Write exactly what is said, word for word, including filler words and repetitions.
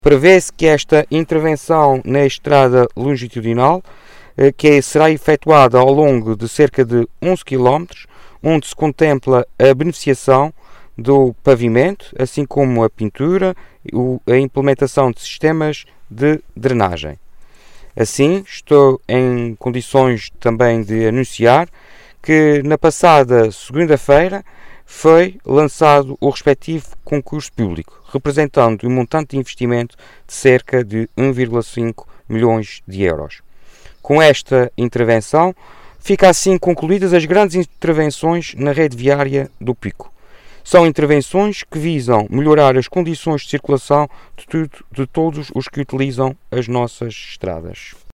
Prevê-se que esta intervenção na estrada longitudinal, que será efetuada ao longo de cerca de onze quilómetros, onde se contempla a beneficiação do pavimento, assim como a pintura e a implementação de sistemas de drenagem. Assim, estou em condições também de anunciar que na passada segunda-feira foi lançado o respectivo concurso público, representando um montante de investimento de cerca de um vírgula cinco milhões de euros. Com esta intervenção, fica assim concluídas as grandes intervenções na rede viária do Pico. São intervenções que visam melhorar as condições de circulação de, tudo, de todos os que utilizam as nossas estradas.